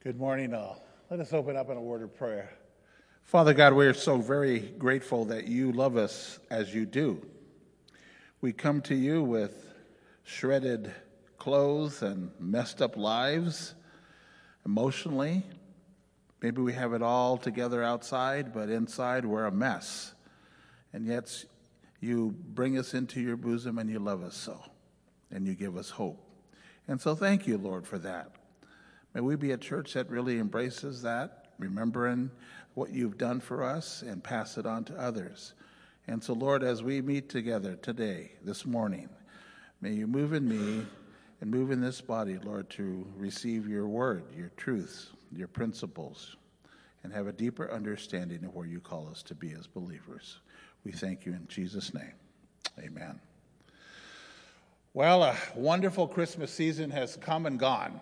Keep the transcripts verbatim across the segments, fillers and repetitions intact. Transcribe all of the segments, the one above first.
Good morning, all. Let us open up in a word of prayer. Father God, we are so very grateful that you love us as you do. We come to you with shredded clothes and messed up lives emotionally. Maybe we have it all together outside, but inside we're a mess. And yet you bring us into your bosom and you love us so, and you give us hope. And so thank you, Lord, for that. May we be a church that really embraces that, remembering what you've done for us and pass it on to others. And so, Lord, as we meet together today, this morning, may you move in me and move in this body, Lord, to receive your word, your truths, your principles, and have a deeper understanding of where you call us to be as believers. We thank you in Jesus' name. Amen. Well, a wonderful Christmas season has come and gone.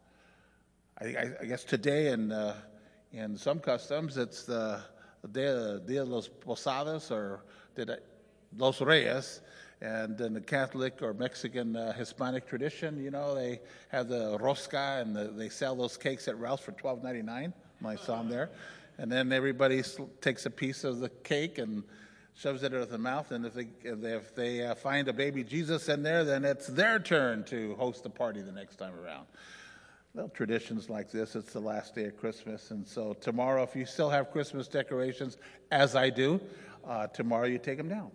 I, I guess today in uh, in some customs it's the Dia, Dia de los Posadas or de los Reyes, and in the Catholic or Mexican uh, Hispanic tradition, you know, they have the rosca and the, they sell those cakes at Ralph's for twelve ninety-nine. I saw them there, and then everybody takes a piece of the cake and shoves it in their mouth, and if they if they, if they uh, find a baby Jesus in there, then it's their turn to host the party the next time around. Well, traditions like this, it's the last day of Christmas, and so tomorrow, if you still have Christmas decorations, as I do, uh, tomorrow you take them down.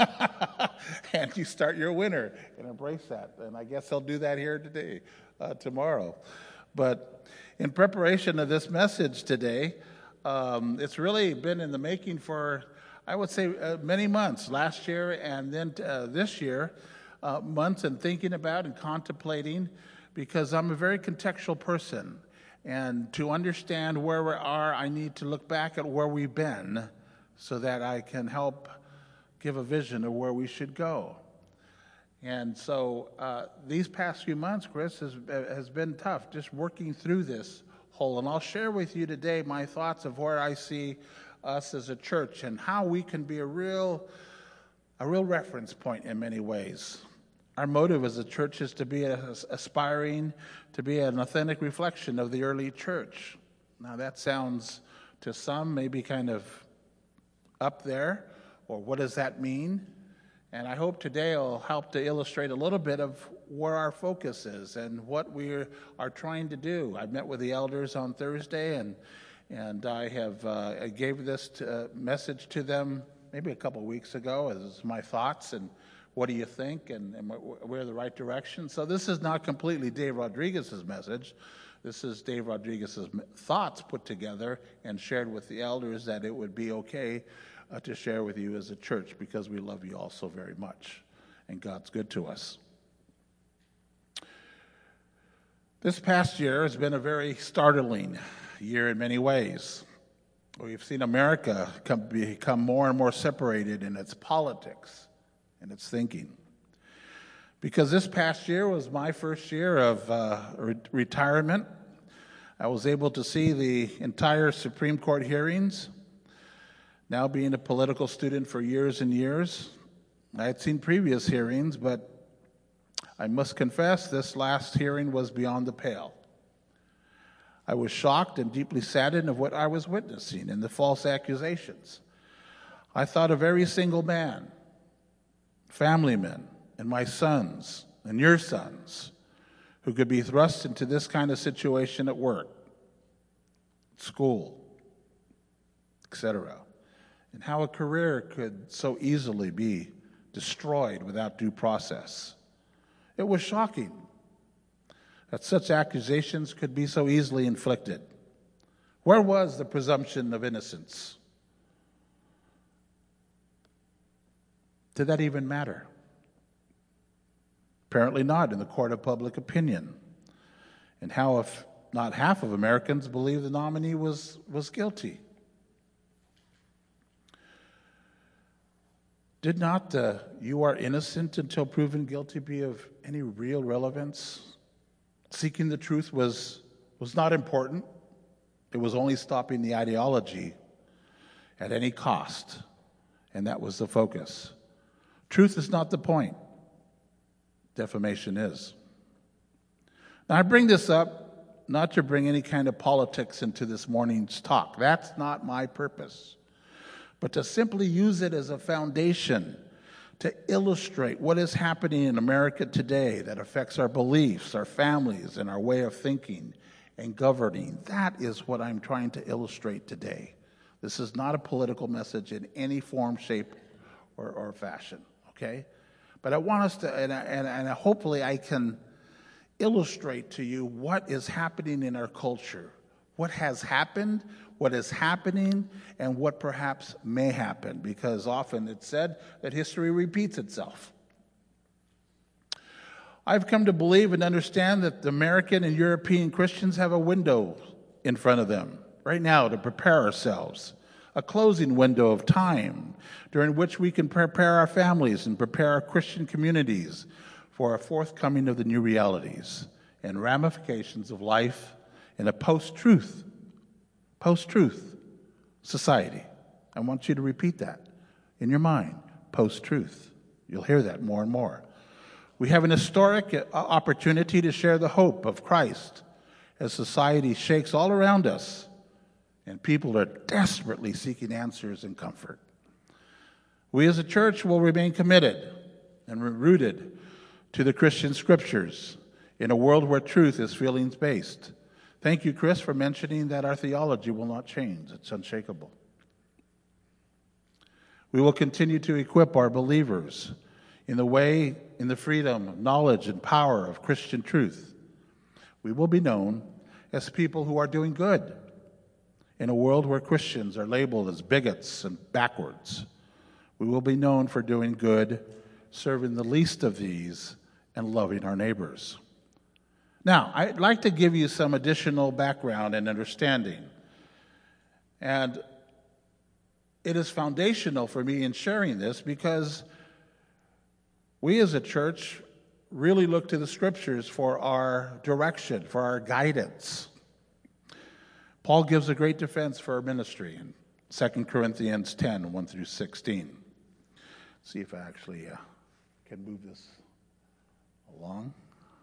And you start your winter and embrace that. And I guess they'll do that here today, uh, tomorrow. But in preparation of this message today, um, it's really been in the making for, I would say, uh, many months, last year and then uh, this year, uh, months and thinking about and contemplating, because I'm a very contextual person. And to understand where we are, I need to look back at where we've been so that I can help give a vision of where we should go. And so uh, these past few months, Chris, has, has been tough, just working through this whole. And I'll share with you today my thoughts of where I see us as a church and how we can be a real, a real reference point in many ways. Our motive as a church is to be a, aspiring to be an authentic reflection of the early church. Now that sounds to some maybe kind of up there, or what does that mean? And I hope today will help to illustrate a little bit of where our focus is and what we are trying to do. I met with the elders on Thursday, and and I have uh, I gave this to, uh, message to them maybe a couple weeks ago as my thoughts and what do you think, and, and we're the right direction. So this is not completely Dave Rodriguez's message. This is Dave Rodriguez's thoughts put together and shared with the elders that it would be okay uh, to share with you as a church because we love you all so very much, and God's good to us. This past year has been a very startling year in many ways. We've seen America come, become more and more separated in its politics and its thinking. Because this past year was my first year of uh, re- retirement. I was able to see the entire Supreme Court hearings. Now being a political student for years and years, I had seen previous hearings, but I must confess this last hearing was beyond the pale. I was shocked and deeply saddened of what I was witnessing and the false accusations. I thought of every single man, family men, and my sons, and your sons, who could be thrust into this kind of situation at work, school, et cetera, and how a career could so easily be destroyed without due process. It was shocking that such accusations could be so easily inflicted. Where was the presumption of innocence? Did that even matter? Apparently not in the court of public opinion. And how if not half of Americans believe the nominee was, was guilty? Did not the "you are innocent until proven guilty" be of any real relevance? Seeking the truth was, was not important. It was only stopping the ideology at any cost, and that was the focus. Truth is not the point. Defamation is. Now, I bring this up not to bring any kind of politics into this morning's talk. That's not my purpose. But to simply use it as a foundation to illustrate what is happening in America today that affects our beliefs, our families, and our way of thinking and governing. That is what I'm trying to illustrate today. This is not a political message in any form, shape, or, or fashion, okay? But I want us to, and, and, and hopefully I can illustrate to you what is happening in our culture, what has happened, what is happening, and what perhaps may happen, because often it's said that history repeats itself. I've come to believe and understand that the American and European Christians have a window in front of them right now to prepare ourselves, a closing window of time during which we can prepare our families and prepare our Christian communities for a forthcoming of the new realities and ramifications of life in a post-truth, post-truth society. I want you to repeat that in your mind, post-truth. You'll hear that more and more. We have an historic opportunity to share the hope of Christ as society shakes all around us and people are desperately seeking answers and comfort. We as a church will remain committed and rooted to the Christian scriptures in a world where truth is feelings-based. Thank you, Chris, for mentioning that our theology will not change. It's unshakable. We will continue to equip our believers in the way, in the freedom, knowledge, and power of Christian truth. We will be known as people who are doing good in a world where Christians are labeled as bigots and backwards. We will be known for doing good, serving the least of these, and loving our neighbors. Now, I'd like to give you some additional background and understanding. And it is foundational for me in sharing this because we as a church really look to the scriptures for our direction, for our guidance. Paul gives a great defense for our ministry in Second Corinthians ten, one through sixteen. Let's see if I actually uh, can move this along.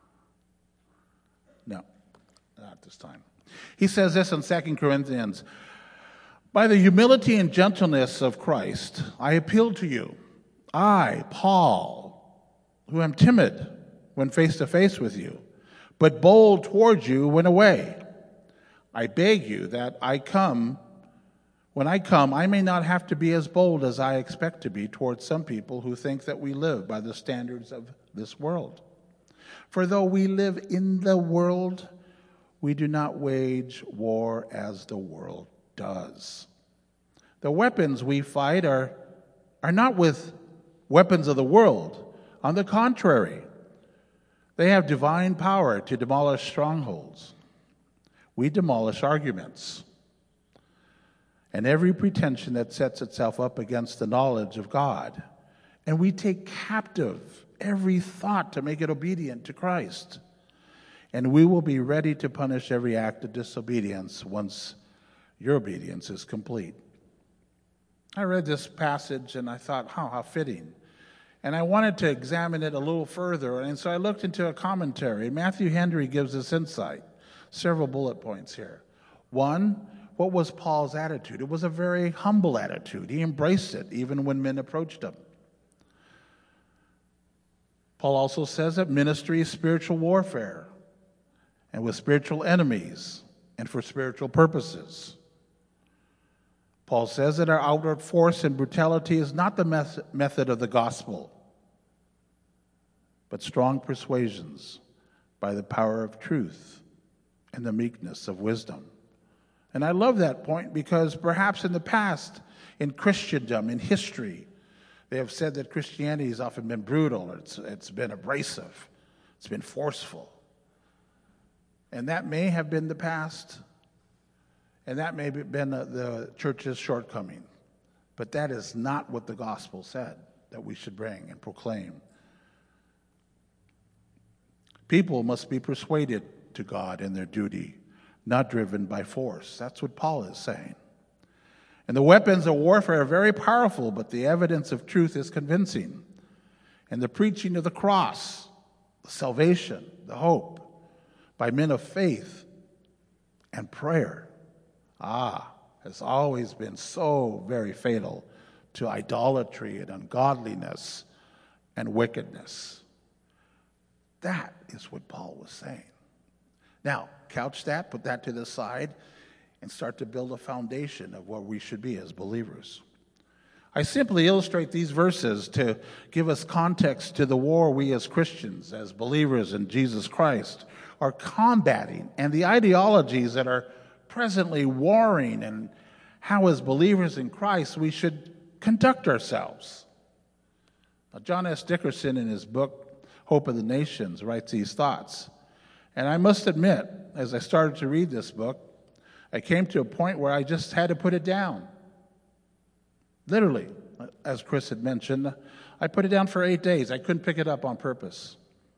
No, not this time. He says this in Second Corinthians, "By the humility and gentleness of Christ, I appeal to you. I, Paul, who am timid when face to face with you, but bold toward you when away. I beg you that I come, when I come, I may not have to be as bold as I expect to be towards some people who think that we live by the standards of this world. For though we live in the world, we do not wage war as the world does. The weapons we fight are, are not with weapons of the world. On the contrary, they have divine power to demolish strongholds. We demolish arguments and every pretension that sets itself up against the knowledge of God. And we take captive every thought to make it obedient to Christ. And we will be ready to punish every act of disobedience once your obedience is complete." I read this passage and I thought, oh, how fitting. And I wanted to examine it a little further, and so I looked into a commentary. Matthew Henry gives us insight, several bullet points here. One, what was Paul's attitude? It was a very humble attitude. He embraced it, even when men approached him. Paul also says that ministry is spiritual warfare, and with spiritual enemies, and for spiritual purposes. Paul says that our outward force and brutality is not the method of the gospel, but strong persuasions by the power of truth and the meekness of wisdom. And I love that point because perhaps in the past, in Christendom, in history, they have said that Christianity has often been brutal, it's, it's been abrasive, it's been forceful. And that may have been the past. And that may have been the church's shortcoming. But that is not what the gospel said that we should bring and proclaim. People must be persuaded to God in their duty, not driven by force. That's what Paul is saying. And the weapons of warfare are very powerful, but the evidence of truth is convincing. And the preaching of the cross, the salvation, the hope, by men of faith And prayer, ah, has always been so very fatal to idolatry and ungodliness and wickedness. That is what Paul was saying. Now, couch that, put that to the side, and start to build a foundation of what we should be as believers. I simply illustrate these verses to give us context to the war we as Christians, as believers in Jesus Christ, are combating, and the ideologies that are presently warring, and how as believers in Christ we should conduct ourselves. Now, John S. Dickerson, in his book, Hope of the Nations, writes these thoughts. And I must admit, as I started to read this book, I came to a point where I just had to put it down. Literally, as Chris had mentioned, I put it down for eight days. I couldn't pick it up on purpose.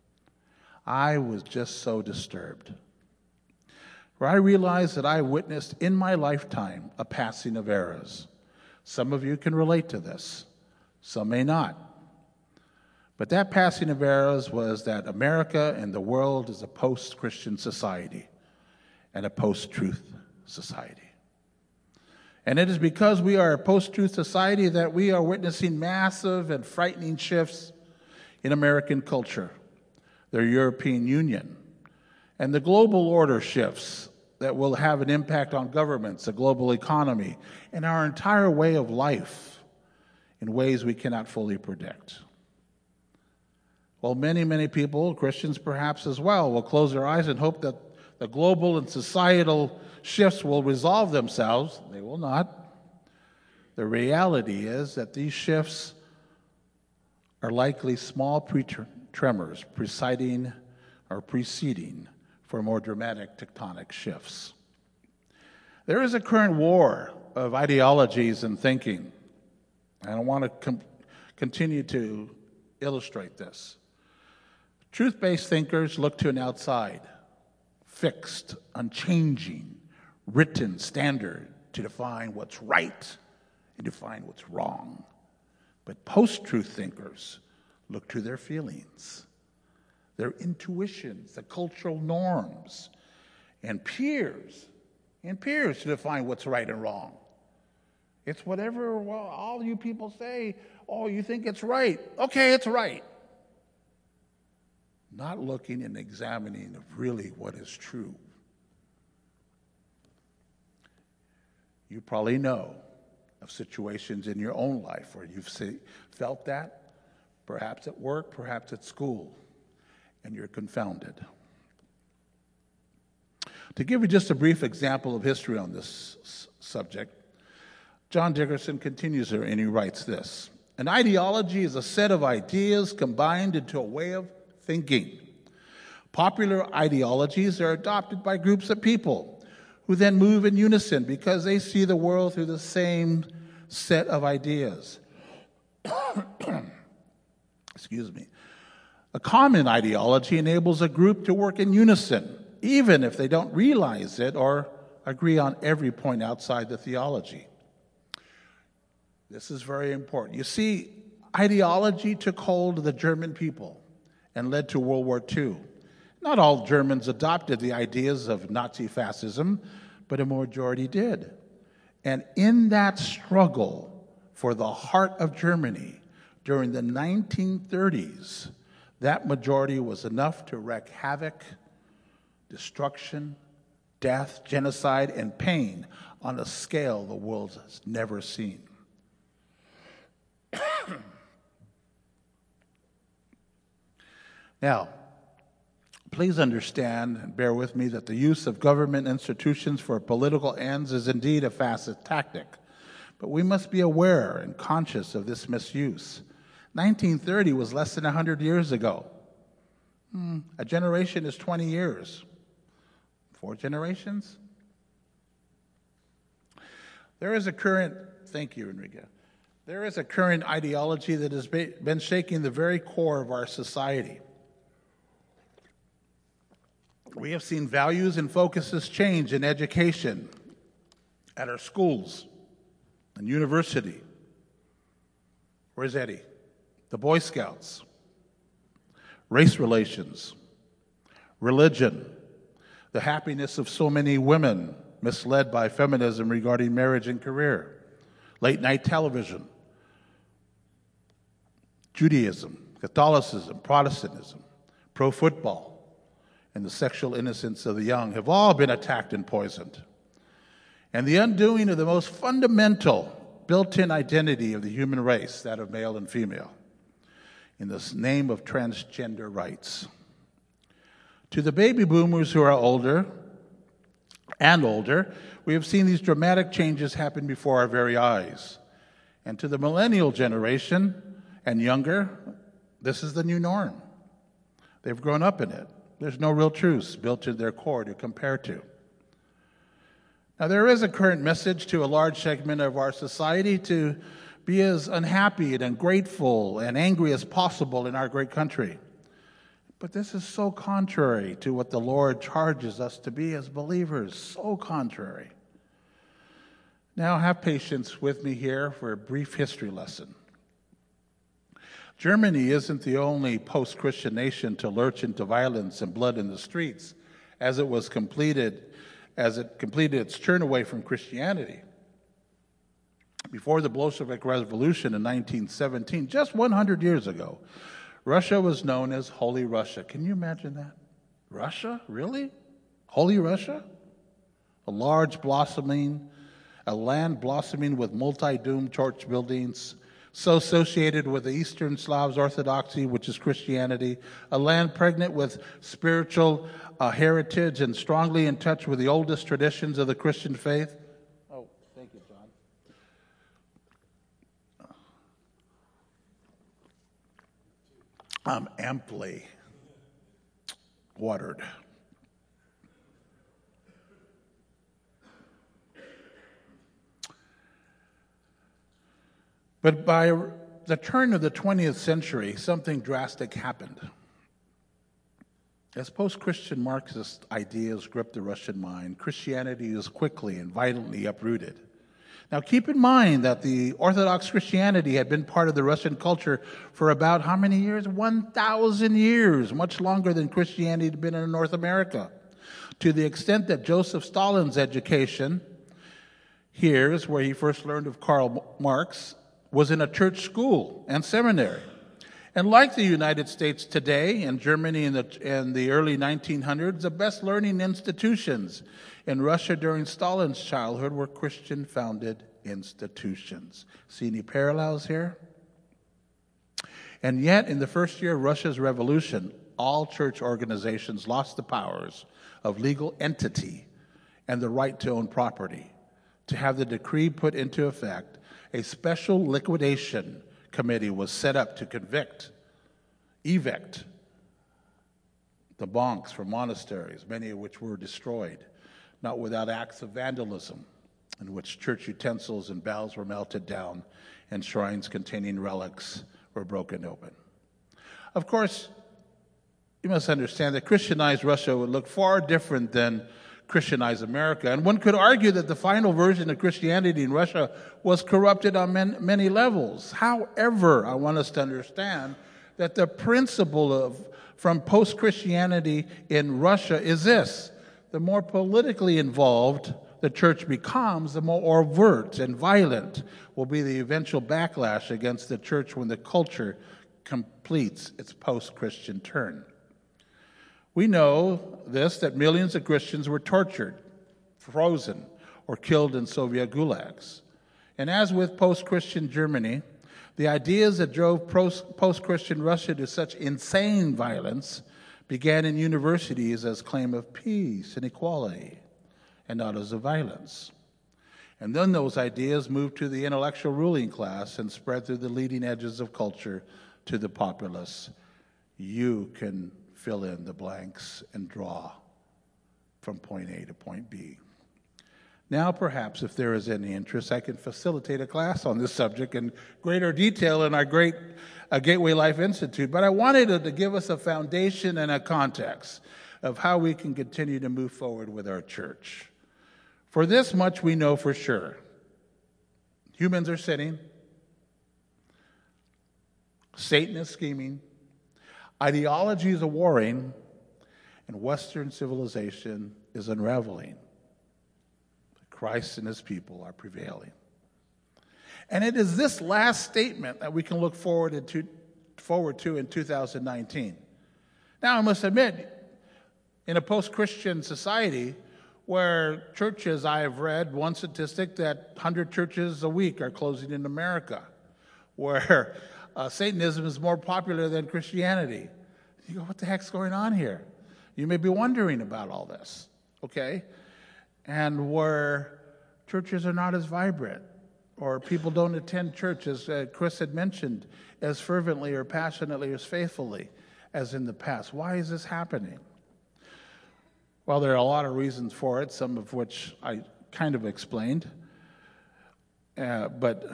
I was just so disturbed. For I realized that I witnessed in my lifetime a passing of eras. Some of you can relate to this. Some may not. But that passing of eras was that America and the world is a post-Christian society and a post-truth society. And it is because we are a post-truth society that we are witnessing massive and frightening shifts in American culture, the European Union, and the global order shifts that will have an impact on governments, the global economy, and our entire way of life in ways we cannot fully predict. Well, many, many people, Christians perhaps as well, will close their eyes and hope that the global and societal shifts will resolve themselves. They will not. The reality is that these shifts are likely small pre-tremors preceding or preceding for more dramatic tectonic shifts. There is a current war of ideologies and thinking, and I want to com- continue to illustrate this. Truth-based thinkers look to an outside, fixed, unchanging, written standard to define what's right and define what's wrong. But post-truth thinkers look to their feelings, their intuitions, the cultural norms, and peers, and peers to define what's right and wrong. It's whatever well, all you people say, oh, you think it's right. Okay, it's right. Not looking and examining of really what is true. You probably know of situations in your own life where you've see, felt that, perhaps at work, perhaps at school, and you're confounded. To give you just a brief example of history on this s- subject, John Dickerson continues there and he writes this: an ideology is a set of ideas combined into a way of thinking. Popular ideologies are adopted by groups of people who then move in unison because they see the world through the same set of ideas. Excuse me. A common ideology enables a group to work in unison, even if they don't realize it or agree on every point outside the theology. This is very important. You see, ideology took hold of the German people and led to World War Two. Not all Germans adopted the ideas of Nazi fascism, but a majority did. And in that struggle for the heart of Germany during the nineteen thirties, that majority was enough to wreak havoc, destruction, death, genocide, and pain on a scale the world has never seen. Now, please understand and bear with me that the use of government institutions for political ends is indeed a facet tactic, but we must be aware and conscious of this misuse. nineteen thirty was less than one hundred years ago. Hmm, a generation is twenty years. Four generations? There is a current, thank you, Enrique. There is a current ideology that has been shaking the very core of our society. We have seen values and focuses change in education, at our schools, and university. Where's Eddie? The Boy Scouts, race relations, religion, the happiness of so many women misled by feminism regarding marriage and career, late-night television, Judaism, Catholicism, Protestantism, pro-football, and the sexual innocence of the young have all been attacked and poisoned. And the undoing of the most fundamental built-in identity of the human race, that of male and female, in the name of transgender rights. To the baby boomers who are older and older, we have seen these dramatic changes happen before our very eyes. And to the millennial generation and younger, this is the new norm. They've grown up in it. There's no real truths built into their core to compare to. Now, there is a current message to a large segment of our society to be as unhappy and ungrateful and angry as possible in our great country. But this is so contrary to what the Lord charges us to be as believers, so contrary. Now, have patience with me here for a brief history lesson. Germany isn't the only post-Christian nation to lurch into violence and blood in the streets as it was completed, as it completed its turn away from Christianity. Before the Bolshevik Revolution in nineteen seventeen, just one hundred years ago, Russia was known as Holy Russia. Can you imagine that? Russia? Really? Holy Russia? A large blossoming, a land blossoming with multi-doomed church buildings, so associated with the Eastern Slavs Orthodoxy, which is Christianity, a land pregnant with spiritual uh, heritage and strongly in touch with the oldest traditions of the Christian faith. Oh, thank you, John. I'm amply watered. But by the turn of the twentieth century, something drastic happened. As post-Christian Marxist ideas gripped the Russian mind, Christianity was quickly and violently uprooted. Now keep in mind that the Orthodox Christianity had been part of the Russian culture for about how many years? one thousand years, much longer than Christianity had been in North America. To the extent that Joseph Stalin's education, here is where he first learned of Karl Marx, was in a church school and seminary. And like the United States today and Germany in the, in the early nineteen hundreds, the best learning institutions in Russia during Stalin's childhood were Christian-founded institutions. See any parallels here? And yet, in the first year of Russia's revolution, all church organizations lost the powers of legal entity and the right to own property. To have the decree put into effect, a special liquidation committee was set up to convict, evict the monks from monasteries, many of which were destroyed, not without acts of vandalism, in which church utensils and bells were melted down and shrines containing relics were broken open. Of course, you must understand that Christianized Russia would look far different than Christianized America. And one could argue that the final version of Christianity in Russia was corrupted on man, many levels. However, I want us to understand that the principle of from post-Christianity in Russia is this: the more politically involved the church becomes, the more overt and violent will be the eventual backlash against the church when the culture completes its post-Christian turn. We know this, that millions of Christians were tortured, frozen, or killed in Soviet gulags. And as with post-Christian Germany, the ideas that drove post-Christian Russia to such insane violence began in universities as claim of peace and equality, and not as of violence. And then those ideas moved to the intellectual ruling class and spread through the leading edges of culture to the populace. You can fill in the blanks and draw from point A to point B. Now, perhaps, if there is any interest, I can facilitate a class on this subject in greater detail in our great uh, Gateway Life Institute. But I wanted to, to give us a foundation and a context of how we can continue to move forward with our church. For this much we know for sure. Humans are sinning. Satan is scheming. Ideologies are warring, and Western civilization is unraveling. Christ and his people are prevailing. And it is this last statement that we can look forward to, forward to in two thousand nineteen. Now, I must admit, in a post-Christian society where churches, I have read one statistic that one hundred churches a week are closing in America, where uh, Satanism is more popular than Christianity. You go, what the heck's going on here? You may be wondering about all this, okay? And where churches are not as vibrant, or people don't attend church, as uh, Chris had mentioned, as fervently or passionately or as faithfully as in the past. Why is this happening? Well, there are a lot of reasons for it, some of which I kind of explained. Uh, but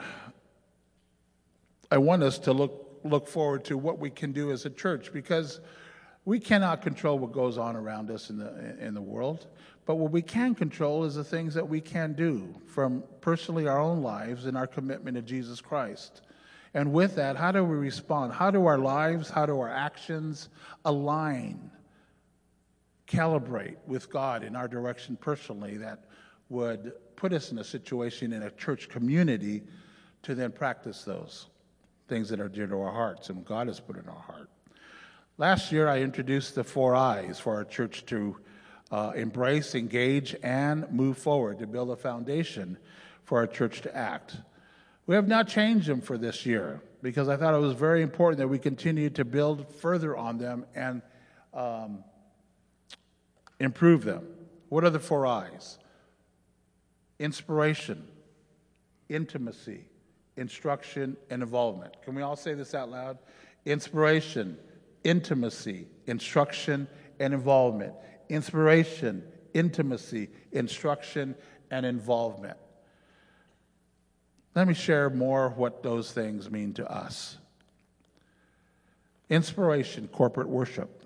I want us to look look forward to what we can do as a church, because we cannot control what goes on around us in the in the world. But what we can control is the things that we can do from personally our own lives and our commitment to Jesus Christ. And with that, how do we respond? How do our lives, how do our actions align, calibrate with God in our direction personally that would put us in a situation in a church community to then practice those things that are dear to our hearts and God has put in our heart. Last year, I introduced the four I's for our church to uh, embrace, engage, and move forward to build a foundation for our church to act. We have not changed them for this year because I thought it was very important that we continue to build further on them and um, improve them. What are the four I's? Inspiration, intimacy, instruction, and involvement. Can we all say this out loud? Inspiration, intimacy, instruction, and involvement. Inspiration, intimacy, instruction, and involvement. Let me share more what those things mean to us. Inspiration, corporate worship.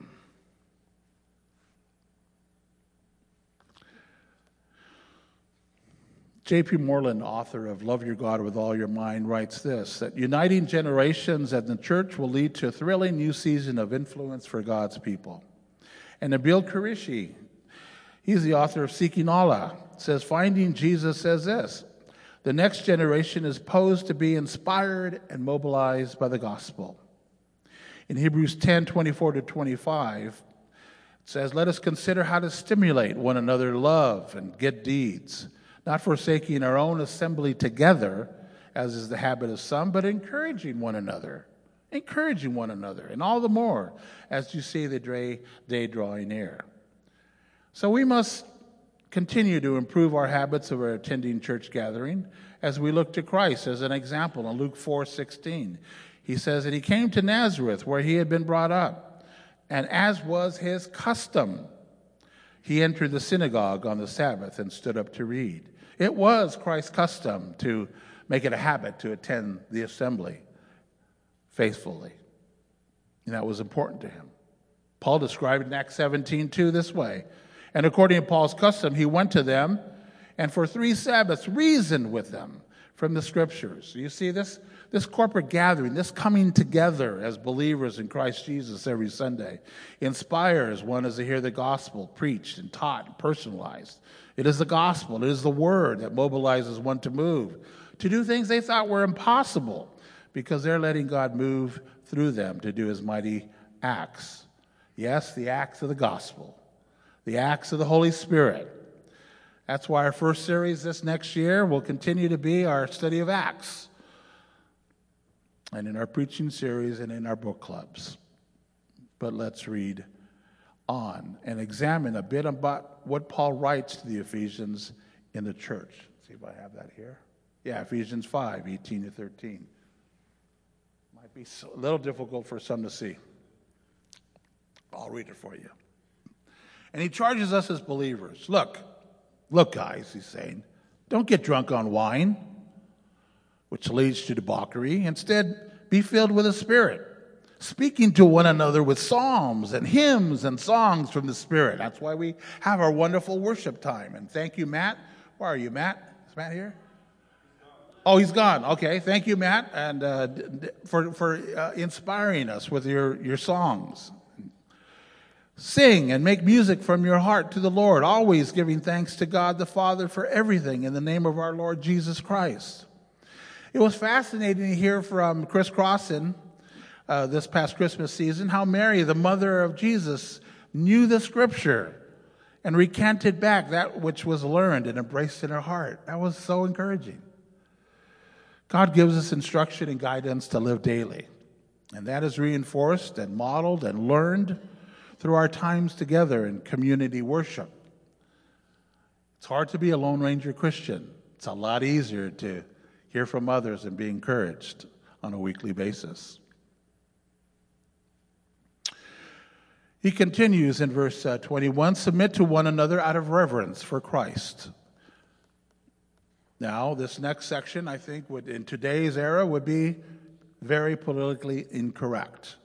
J P Moreland, author of Love Your God with All Your Mind, writes this, that uniting generations and the church will lead to a thrilling new season of influence for God's people. And Nabil Qureshi, he's the author of Seeking Allah, says, Finding Jesus says this, the next generation is posed to be inspired and mobilized by the gospel. In Hebrews ten, twenty-four to twenty-five, it says, let us consider how to stimulate one another to love and good deeds, not forsaking our own assembly together, as is the habit of some, but encouraging one another, encouraging one another, and all the more as you see the day drawing near. So we must continue to improve our habits of our attending church gathering as we look to Christ as an example in Luke four sixteen. He says that he came to Nazareth where he had been brought up, and as was his custom, he entered the synagogue on the Sabbath and stood up to read. It was Christ's custom to make it a habit to attend the assembly faithfully. And that was important to him. Paul described it in Acts seventeen two this way. And according to Paul's custom, he went to them and for three Sabbaths reasoned with them from the scriptures. You see, this, this corporate gathering, this coming together as believers in Christ Jesus every Sunday, inspires one as to hear the gospel preached and taught and personalized. It is the gospel, it is the word that mobilizes one to move, to do things they thought were impossible because they're letting God move through them to do his mighty acts. Yes, the acts of the gospel, the acts of the Holy Spirit. That's why our first series this next year will continue to be our study of Acts, and in our preaching series and in our book clubs. But let's read on and examine a bit about what Paul writes to the Ephesians in the church. Let's see if I have that here. Yeah, Ephesians five, eighteen to thirteen. Might be a little difficult for some to see. I'll read it for you. And he charges us as believers. Look, look, guys, he's saying, don't get drunk on wine, which leads to debauchery. Instead, be filled with the Spirit, speaking to one another with psalms and hymns and songs from the Spirit. That's why we have our wonderful worship time. And thank you, Matt. Where are you, Matt? Is Matt here? Oh, he's gone. Okay, thank you, Matt, and uh, for for uh, inspiring us with your, your songs. Sing and make music from your heart to the Lord, always giving thanks to God the Father for everything in the name of our Lord Jesus Christ. It was fascinating to hear from Chris Crossan uh, this past Christmas season how Mary, the mother of Jesus, knew the Scripture and recanted back that which was learned and embraced in her heart. That was so encouraging. God gives us instruction and guidance to live daily, and that is reinforced and modeled and learned through our times together in community worship. It's hard to be a Lone Ranger Christian. It's a lot easier to hear from others and be encouraged on a weekly basis. He continues in verse uh, twenty-one, submit to one another out of reverence for Christ. Now, this next section, I think, would in today's era would be very politically incorrect.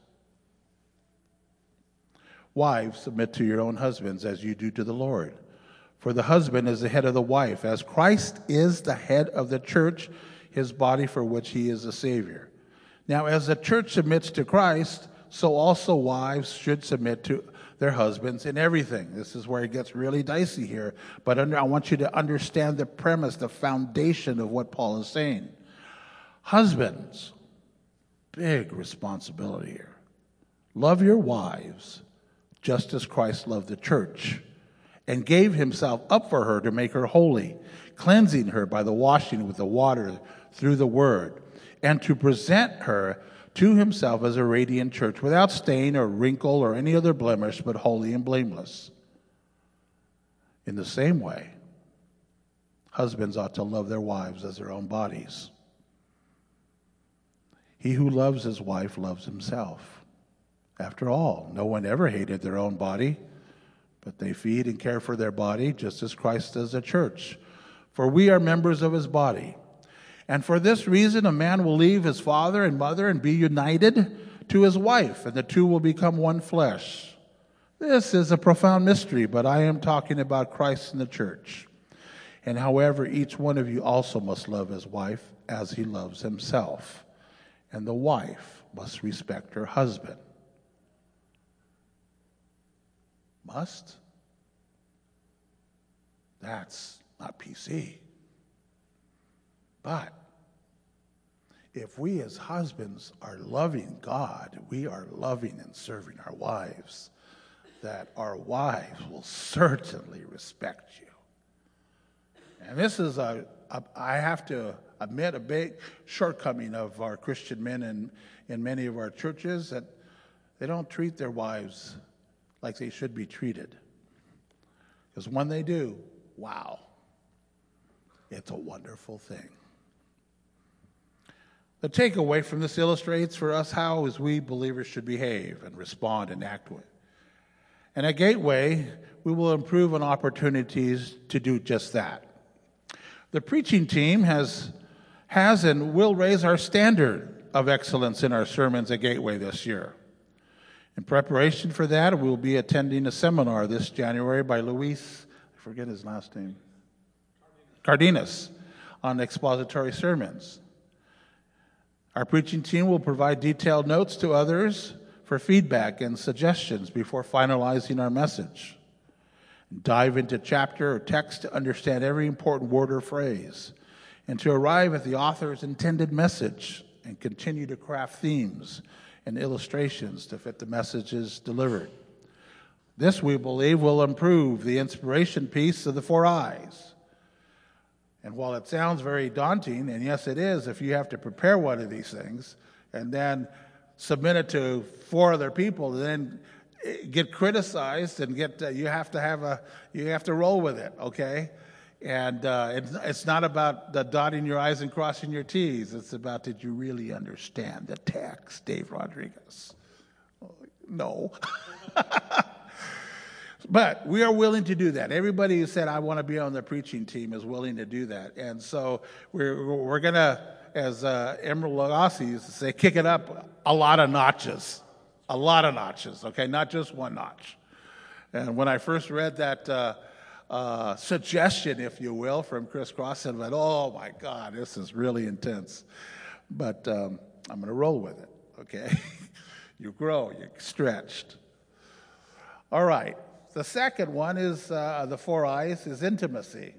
Wives, submit to your own husbands as you do to the Lord. For the husband is the head of the wife, as Christ is the head of the church, his body, for which he is the Savior. Now, as the church submits to Christ, so also wives should submit to their husbands in everything. This is where it gets really dicey here. But under, I want you to understand the premise, the foundation of what Paul is saying. Husbands, big responsibility here. Love your wives just as Christ loved the church and gave himself up for her to make her holy, cleansing her by the washing with the water through the word, and to present her to himself as a radiant church, without stain or wrinkle or any other blemish, but holy and blameless. In the same way, husbands ought to love their wives as their own bodies. He who loves his wife loves himself. After all, no one ever hated their own body, but they feed and care for their body just as Christ does the church. For we are members of his body. And for this reason, a man will leave his father and mother and be united to his wife, and the two will become one flesh. This is a profound mystery, but I am talking about Christ and the church. And however, each one of you also must love his wife as he loves himself. And the wife must respect her husband. Must? That's not P C. But if we as husbands are loving God, we are loving and serving our wives, that our wives will certainly respect you. And this is, a, a I have to admit, a big shortcoming of our Christian men in, in many of our churches, that they don't treat their wives like they should be treated. Because when they do, wow, it's a wonderful thing. The takeaway from this illustrates for us how as we believers should behave and respond and act with. And at Gateway, we will improve on opportunities to do just that. The preaching team has, has and will raise our standard of excellence in our sermons at Gateway this year. In preparation for that, we will be attending a seminar this January by Luis, I forget his last name, Cardenas, on expository sermons. Our preaching team will provide detailed notes to others for feedback and suggestions before finalizing our message. Dive into chapter or text to understand every important word or phrase, and to arrive at the author's intended message and continue to craft themes and illustrations to fit the messages delivered. This, we believe, will improve the inspiration piece of the four I's. And while it sounds very daunting, and yes it is, if you have to prepare one of these things and then submit it to four other people, then get criticized and get uh, you have to have a you have to roll with it, okay? And uh, it's, it's not about the dotting your I's and crossing your T's. It's about, did you really understand the text, Dave Rodriguez? No. But we are willing to do that. Everybody who said, I want to be on the preaching team is willing to do that. And so we're, we're going to, as uh, Emerald Lagasse used to say, kick it up a lot of notches. A lot of notches, okay? Not just one notch. And when I first read that uh, uh, suggestion, if you will, from Chris Crossan, I went, oh my God, this is really intense. But um, I'm going to roll with it, okay? You grow, you're stretched. All right. The second one is uh, the four I's is intimacy.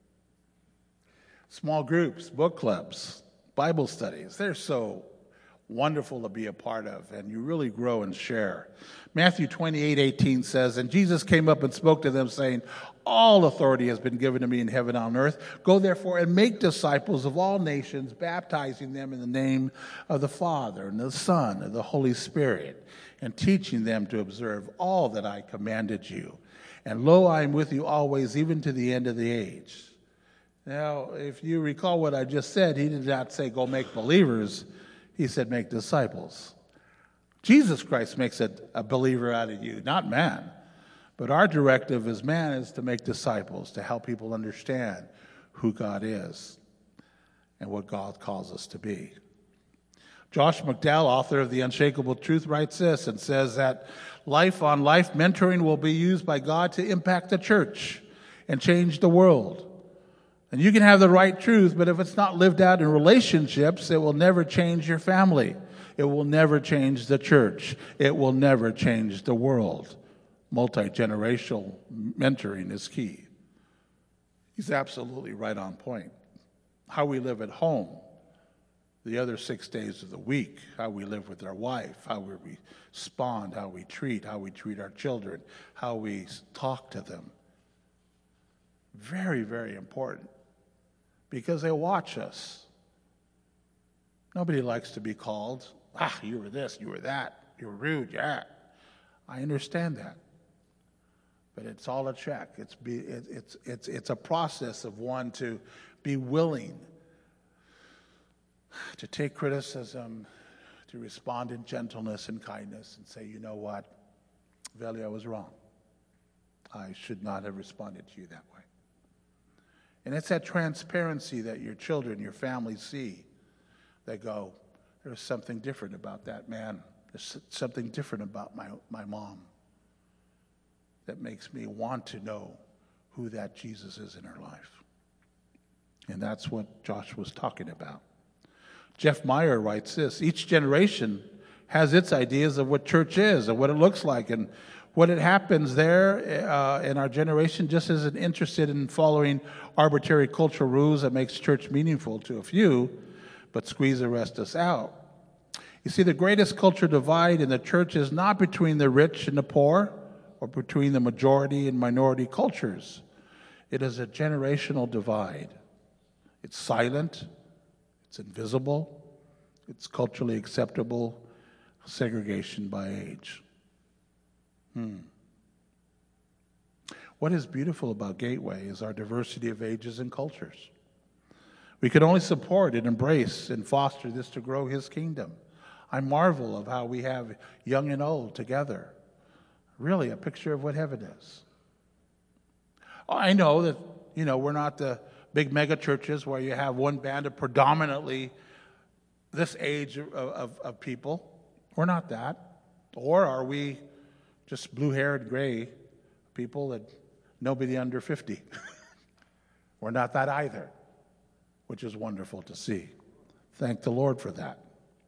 Small groups, book clubs, Bible studies. They're so wonderful to be a part of, and you really grow and share. Matthew twenty-eight eighteen says, "And Jesus came up and spoke to them, saying, All authority has been given to me in heaven and on earth. Go therefore and make disciples of all nations, baptizing them in the name of the Father and the Son and the Holy Spirit, and teaching them to observe all that I commanded you. And lo, I am with you always, even to the end of the age." Now, if you recall what I just said, he did not say go make believers. He said make disciples. Jesus Christ makes a, a believer out of you, not man. But our directive as man is to make disciples, to help people understand who God is and what God calls us to be. Josh McDowell, author of The Unshakable Truth, writes this and says that life on life mentoring will be used by God to impact the church and change the world. And you can have the right truth, but if it's not lived out in relationships, it will never change your family. It will never change the church. It will never change the world. Multi-generational mentoring is key. He's absolutely right on point. How we live at home, the other six days of the week, how we live with our wife, how we respond, how we treat, how we treat our children, how we talk to them. Very, very important. Because they watch us. Nobody likes to be called, ah, you were this, you were that, you were rude, yeah. I understand that. But it's all a check. It's, be, it, it's, it's, it's a process of one to be willing to take criticism, to respond in gentleness and kindness and say, you know what, Veli, I was wrong. I should not have responded to you that way. And it's that transparency that your children, your family see. They go, there's something different about that man. There's something different about my, my mom that makes me want to know who that Jesus is in her life. And that's what Josh was talking about. Jeff Meyer writes this, each generation has its ideas of what church is and what it looks like, and what it happens there uh, in our generation just isn't interested in following arbitrary cultural rules that makes church meaningful to a few, but squeeze the rest of us out. You see, the greatest culture divide in the church is not between the rich and the poor or between the majority and minority cultures. It is a generational divide. It's silent, it's invisible, it's culturally acceptable segregation by age. Hmm. What is beautiful about Gateway is our diversity of ages and cultures. We can only support and embrace and foster this to grow His kingdom. I marvel of how we have young and old together. Really a picture of what heaven is. I know that, you know, we're not the big mega churches where you have one band of predominantly this age of, of, of people. We're not that. Or are we just blue-haired, gray people that nobody under fifty? We're not that either, which is wonderful to see. Thank the Lord for that.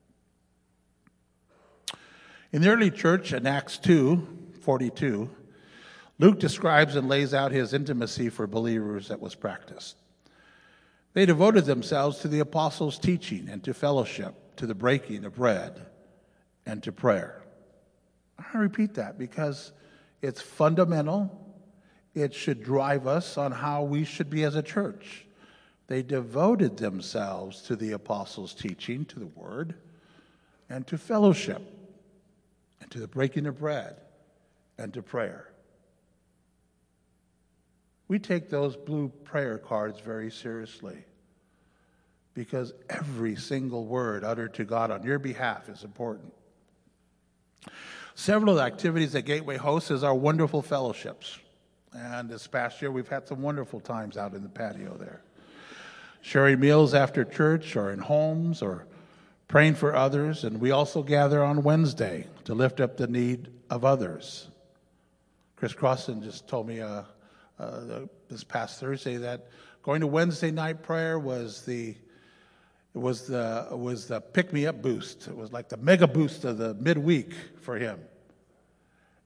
In the early church in Acts two forty-two, Luke describes and lays out his intimacy for believers that was practiced. They devoted themselves to the apostles' teaching and to fellowship, to the breaking of bread, and to prayer. I repeat that because it's fundamental. It should drive us on how we should be as a church. They devoted themselves to the apostles' teaching, to the word, and to fellowship, and to the breaking of bread, and to prayer. We take those blue prayer cards very seriously because every single word uttered to God on your behalf is important. Several of the activities that Gateway hosts is our wonderful fellowships. And this past year, we've had some wonderful times out in the patio there. Sharing meals after church or in homes or praying for others. And we also gather on Wednesday to lift up the need of others. Chris Crossan just told me uh, uh, this past Thursday that going to Wednesday night prayer was the It was the was the pick-me-up boost. It was like the mega boost of the midweek for him.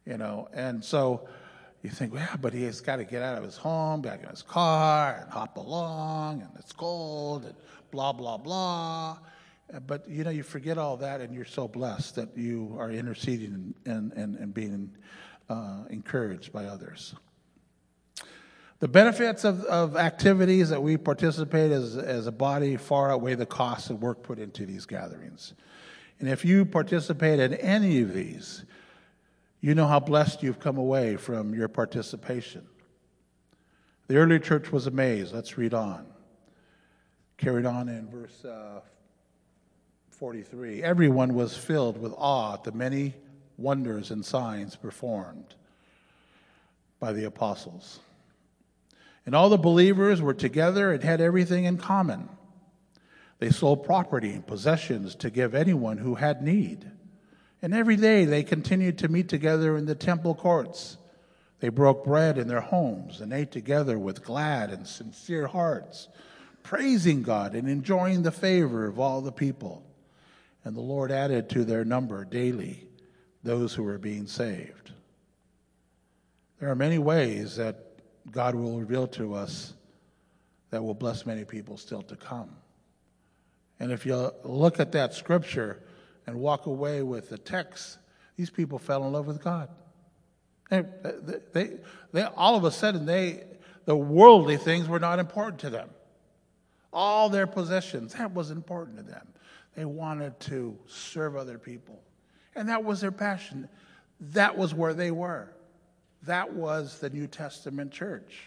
you know. And so you think, well, yeah, but he's got to get out of his home, back in his car, and hop along, and it's cold, and blah, blah, blah. But, you know, you forget all that, and you're so blessed that you are interceding and, and, and being uh, encouraged by others. The benefits of, of activities that we participate as, as a body far outweigh the costs and work put into these gatherings. And if you participate in any of these, you know how blessed you've come away from your participation. The early church was amazed. Let's read on. Carried on in verse uh, forty-three. Everyone was filled with awe at the many wonders and signs performed by the apostles. And all the believers were together and had everything in common. They sold property and possessions to give anyone who had need. And every day they continued to meet together in the temple courts. They broke bread in their homes and ate together with glad and sincere hearts, praising God and enjoying the favor of all the people. And the Lord added to their number daily those who were being saved. There are many ways that God will reveal to us that will bless many people still to come. And if you look at that scripture and walk away with the text, these people fell in love with God. They, they, they, all of a sudden, they, the worldly things were not important to them. All their possessions, that was important to them. They wanted to serve other people. And that was their passion. That was where they were. That was the New Testament church.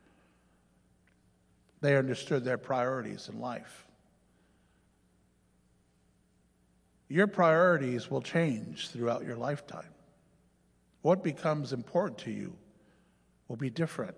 They understood their priorities in life. Your priorities will change throughout your lifetime. What becomes important to you will be different.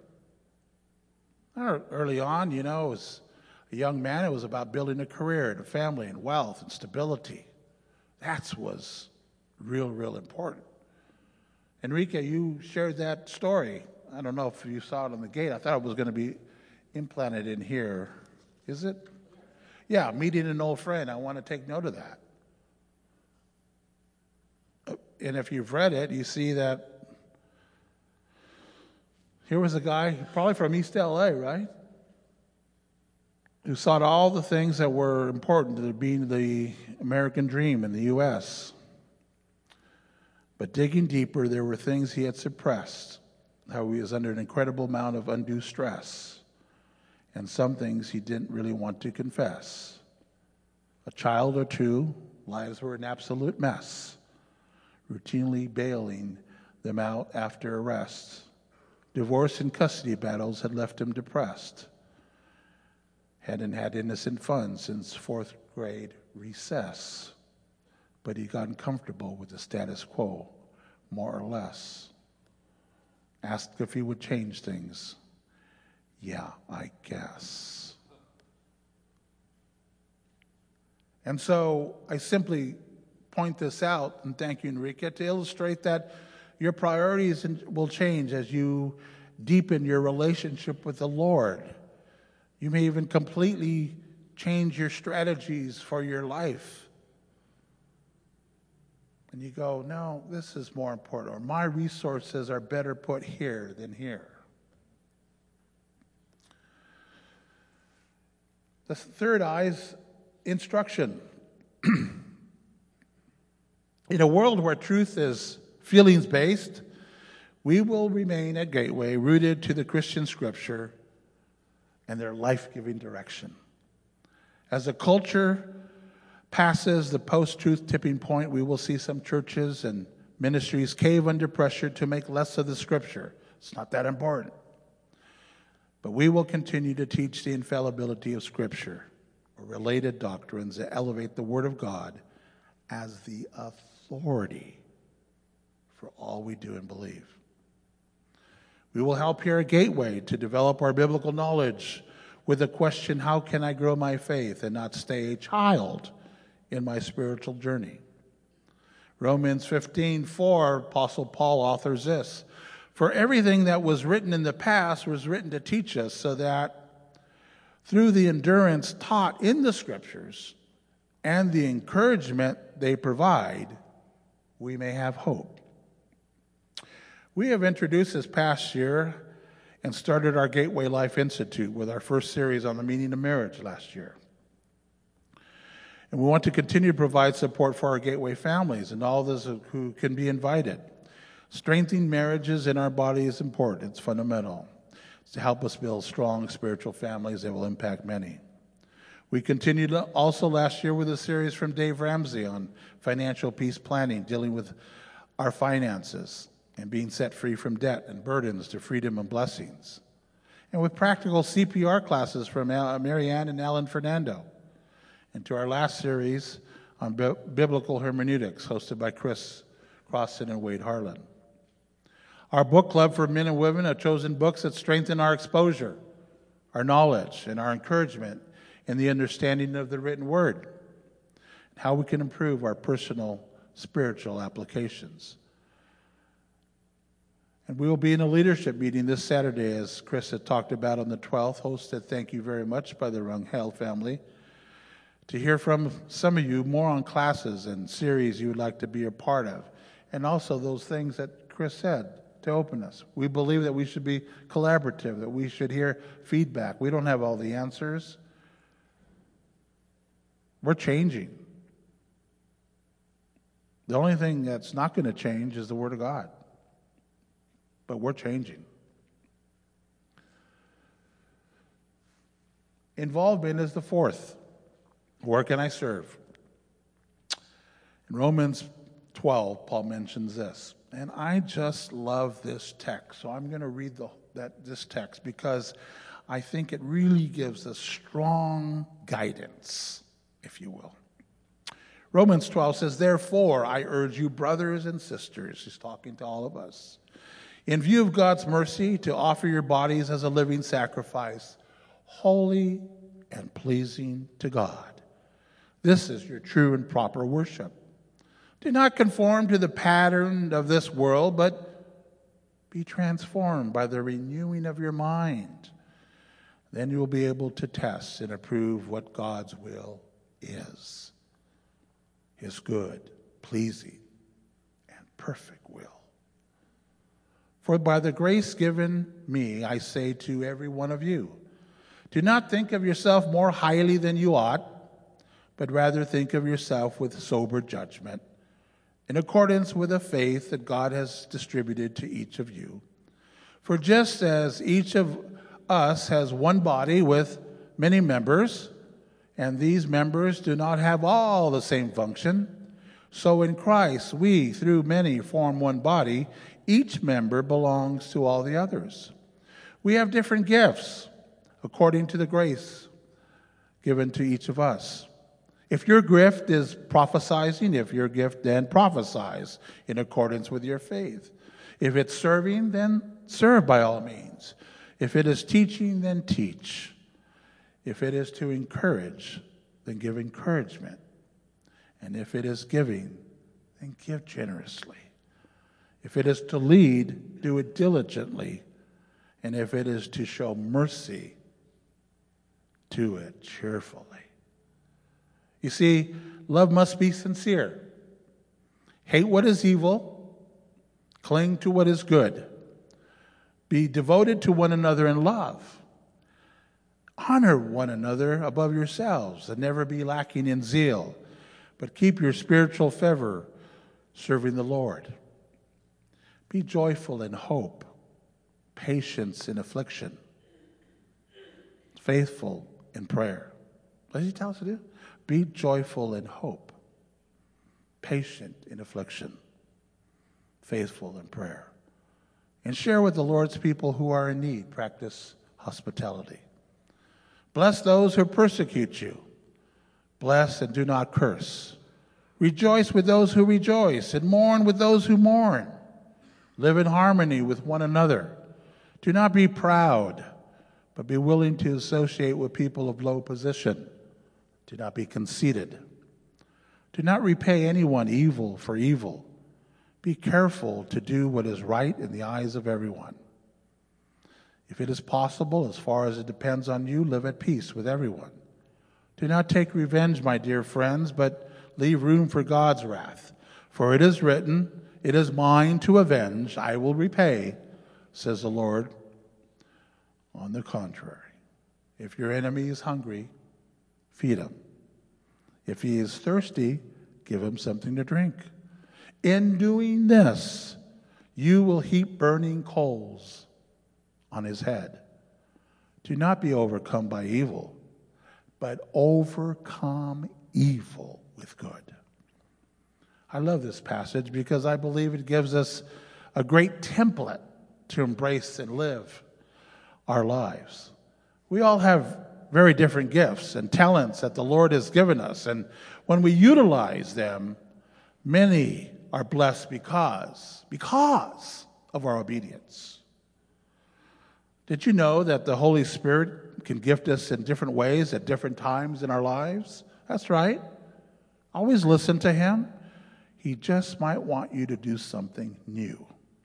Early on, you know, as a young man, it was about building a career and a family and wealth and stability. That was real, real important. Enrique, you shared that story. I don't know if you saw it on the gate. I thought it was going to be implanted in here. Is it? Yeah, meeting an old friend. I want to take note of that. And if you've read it, you see that here was a guy, probably from East L A, right? Who sought all the things that were important to being the American dream in the U S But digging deeper, there were things he had suppressed, how he was under an incredible amount of undue stress, and some things he didn't really want to confess. A child or two, lives were an absolute mess, routinely bailing them out after arrest. Divorce and custody battles had left him depressed. Hadn't had innocent fun since fourth grade recess. But he'd gotten comfortable with the status quo, more or less. Asked if he would change things. Yeah, I guess. And so I simply point this out, and thank you, Enrique, to illustrate that your priorities will change as you deepen your relationship with the Lord. You may even completely change your strategies for your life. And you go, no, this is more important, or my resources are better put here than here. The third I is instruction. In a world where truth is feelings-based, we will remain at Gateway rooted to the Christian scripture and their life-giving direction. As the culture passes the post-truth tipping point, we will see some churches and ministries cave under pressure to make less of the scripture. It's not that important. But we will continue to teach the infallibility of scripture or related doctrines that elevate the Word of God as the authority for all we do and believe. We will help here at Gateway to develop our biblical knowledge with the question, how can I grow my faith and not stay a child in my spiritual journey? Romans fifteen four, Apostle Paul authors this. For everything that was written in the past was written to teach us, so that through the endurance taught in the scriptures and the encouragement they provide, we may have hope. We have introduced this past year and started our Gateway Life Institute with our first series on the meaning of marriage last year. And we want to continue to provide support for our Gateway families and all those who can be invited. Strengthening marriages in our body is important. It's fundamental. It's to help us build strong spiritual families that will impact many. We continued also last year with a series from Dave Ramsey on financial peace planning, dealing with our finances and being set free from debt and burdens to freedom and blessings. And with practical C P R classes from Marianne and Alan Fernando. And to our last series on bi- biblical hermeneutics, hosted by Chris Crossan and Wade Harlan. Our book club for men and women have chosen books that strengthen our exposure, our knowledge, and our encouragement in the understanding of the written word, and how we can improve our personal spiritual applications. And we will be in a leadership meeting this Saturday, as Chris had talked about on the twelfth, hosted, thank you very much, by the Rangel family, to hear from some of you more on classes and series you would like to be a part of, and also those things that Chris said to open us. We believe that we should be collaborative, that we should hear feedback. We don't have all the answers. We're changing. The only thing that's not going to change is the Word of God. But we're changing. Involvement is the fourth. Where can I serve? In Romans twelve, Paul mentions this. And I just love this text. So I'm going to read the, that, this text because I think it really gives us strong guidance, if you will. Romans twelve says, therefore, I urge you, brothers and sisters, he's talking to all of us, in view of God's mercy, to offer your bodies as a living sacrifice, holy and pleasing to God. This is your true and proper worship. Do not conform to the pattern of this world, but be transformed by the renewing of your mind. Then you will be able to test and approve what God's will is. His good, pleasing, and perfect will. For by the grace given me, I say to every one of you, do not think of yourself more highly than you ought, but rather think of yourself with sober judgment, in accordance with the faith that God has distributed to each of you. For just as each of us has one body with many members, and these members do not have all the same function, so in Christ we, through many, form one body. Each member belongs to all the others. We have different gifts according to the grace given to each of us. If your gift is prophesying, if your gift then prophesies in accordance with your faith. If it's serving, then serve by all means. If it is teaching, then teach. If it is to encourage, then give encouragement. And if it is giving, then give generously. If it is to lead, do it diligently. And if it is to show mercy, do it cheerfully. You see, love must be sincere. Hate what is evil. Cling to what is good. Be devoted to one another in love. Honor one another above yourselves and never be lacking in zeal, but keep your spiritual fervor serving the Lord. Be joyful in hope, patience in affliction, faithful in prayer. What does he tell us to do? Be joyful in hope, patient in affliction, faithful in prayer. And share with the Lord's people who are in need. Practice hospitality. Bless those who persecute you. Bless and do not curse. Rejoice with those who rejoice, and mourn with those who mourn. Live in harmony with one another. Do not be proud, but be willing to associate with people of low position. Do not be conceited. Do not repay anyone evil for evil. Be careful to do what is right in the eyes of everyone. If it is possible, as far as it depends on you, live at peace with everyone. Do not take revenge, my dear friends, but leave room for God's wrath. For it is written, It is mine to avenge. I will repay, says the Lord. On the contrary, if your enemy is hungry, feed him. If he is thirsty, give him something to drink. In doing this, you will heap burning coals on his head. Do not be overcome by evil, but overcome evil with good. I love this passage because I believe it gives us a great template to embrace and live our lives. We all have very different gifts and talents that the Lord has given us, and when we utilize them, many are blessed because, because of our obedience. Did you know that the Holy Spirit can gift us in different ways at different times in our lives? That's right. Always listen to him. He just might want you to do something new.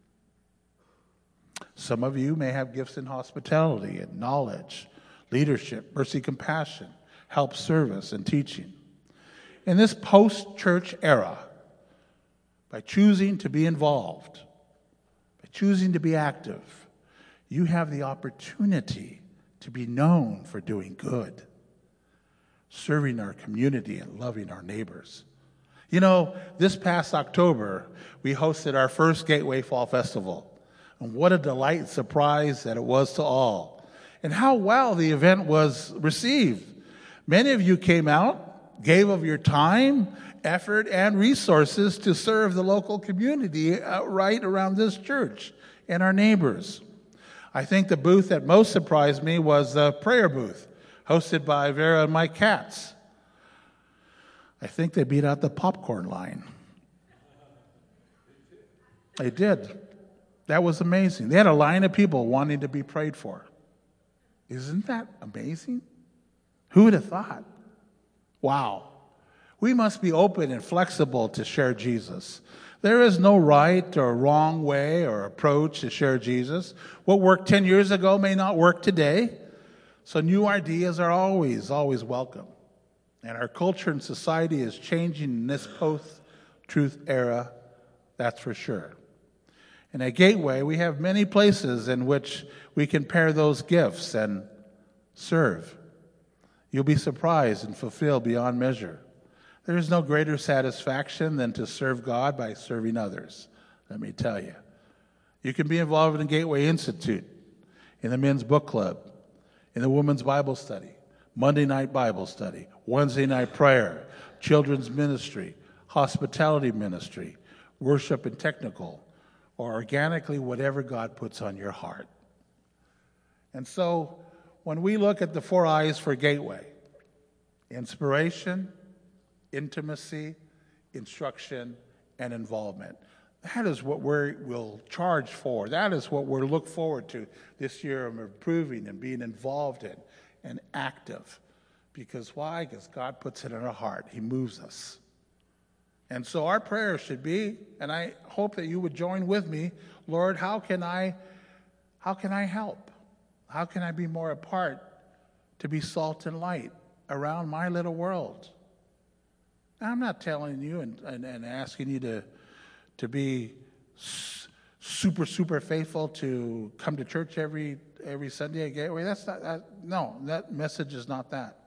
Some of you may have gifts in hospitality and knowledge, leadership, mercy, compassion, help, service, and teaching. In this post-church era, by choosing to be involved, by choosing to be active, you have the opportunity to be known for doing good, serving our community and loving our neighbors. You know, this past October, we hosted our first Gateway Fall Festival. And what a delight and surprise that it was to all. And how well the event was received. Many of you came out, gave of your time, effort, and resources to serve the local community right around this church and our neighbors. I think the booth that most surprised me was the prayer booth, hosted by Vera and Mike Katz. I think they beat out the popcorn line. They did. That was amazing. They had a line of people wanting to be prayed for. Isn't that amazing? Who would have thought? Wow. We must be open and flexible to share Jesus. There is no right or wrong way or approach to share Jesus. What worked ten years ago may not work today. So new ideas are always, always welcome. And our culture and society is changing in this post-truth era, that's for sure. And at Gateway, we have many places in which we can pair those gifts and serve. You'll be surprised and fulfilled beyond measure. There is no greater satisfaction than to serve God by serving others, let me tell you. You can be involved in the Gateway Institute, in the men's book club, in the women's Bible study, Monday night Bible study, Wednesday night prayer, children's ministry, hospitality ministry, worship and technical, or organically whatever God puts on your heart. And so when we look at the four I's for Gateway, inspiration, intimacy, instruction, and involvement, that is what we will charge for. That is what we'll look forward to this year of improving and being involved in and active. Because why? Because God puts it in our heart. He moves us. And so our prayer should be, and I hope that you would join with me, Lord, how can I, how can I help? How can I be more a part to be salt and light around my little world? Now, I'm not telling you and, and, and asking you to, to be super, super faithful to come to church every every Sunday at Gateway. That's not, that, no, that message is not that.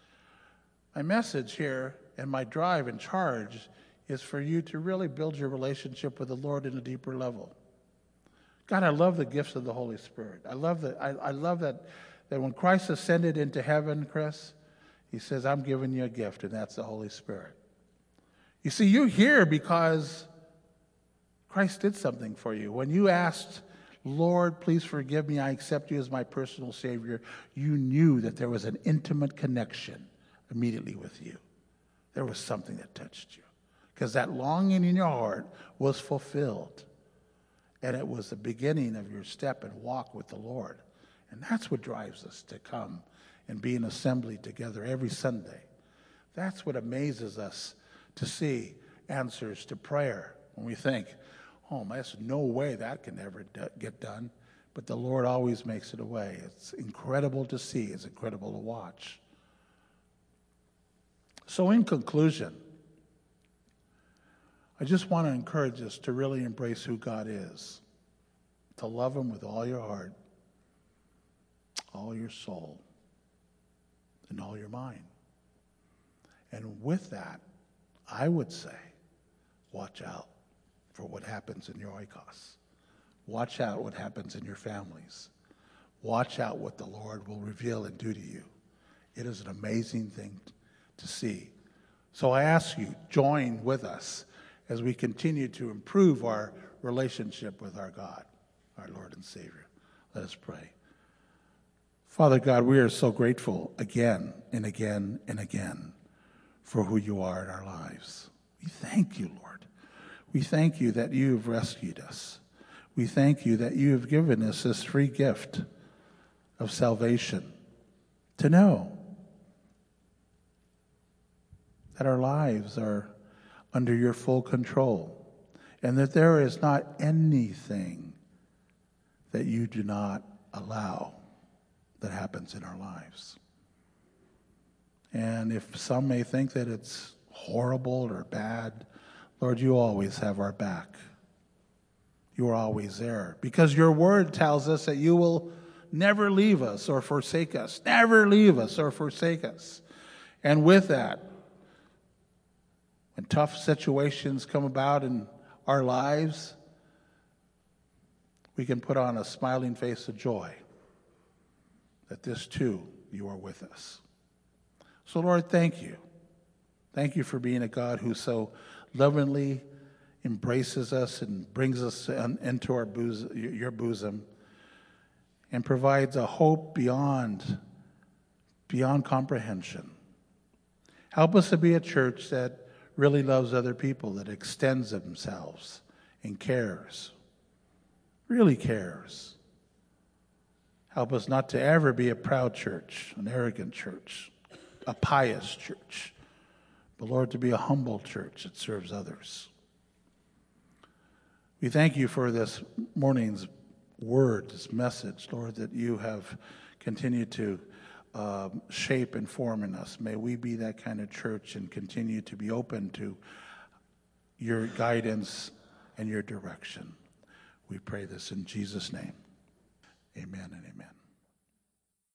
My message here and my drive and charge is for you to really build your relationship with the Lord in a deeper level. God, I love the gifts of the Holy Spirit. I love that. I, I love that, that when Christ ascended into heaven, Chris, he says, I'm giving you a gift, and that's the Holy Spirit. You see, you're here because Christ did something for you. When you asked, Lord, please forgive me, I accept you as my personal Savior, you knew that there was an intimate connection immediately with you. There was something that touched you. Because that longing in your heart was fulfilled. And it was the beginning of your step and walk with the Lord. And that's what drives us to come and be in assembly together every Sunday. That's what amazes us to see answers to prayer when we think, oh, there's no way that can ever do- get done. But the Lord always makes it a way. It's incredible to see. It's incredible to watch. So in conclusion, I just want to encourage us to really embrace who God is, to love him with all your heart, all your soul, and all your mind. And with that, I would say, watch out for what happens in your oikos. Watch out what happens in your families. Watch out what the Lord will reveal and do to you. It is an amazing thing to see. So I ask you, join with us as we continue to improve our relationship with our God, our Lord and Savior. Let us pray. Father God, we are so grateful again and again and again for who you are in our lives. We thank you, Lord. We thank you that you have rescued us. We thank you that you have given us this free gift of salvation to know that our lives are under your full control and that there is not anything that you do not allow that happens in our lives. And if some may think that it's horrible or bad, Lord, you always have our back. You are always there because your word tells us that you will never leave us or forsake us. Never leave us or forsake us. And with that, when tough situations come about in our lives, we can put on a smiling face of joy that this too, you are with us. So Lord, thank you. Thank you for being a God who so lovingly embraces us and brings us into our bosom, your bosom, and provides a hope beyond, beyond comprehension. Help us to be a church that really loves other people, that extends themselves and cares, really cares. Help us not to ever be a proud church, an arrogant church, a pious church, but Lord, to be a humble church that serves others. We thank you for this morning's word, this message, Lord, that you have continued to uh, shape and form in us. May we be that kind of church and continue to be open to your guidance and your direction. We pray this in Jesus' name. Amen and amen.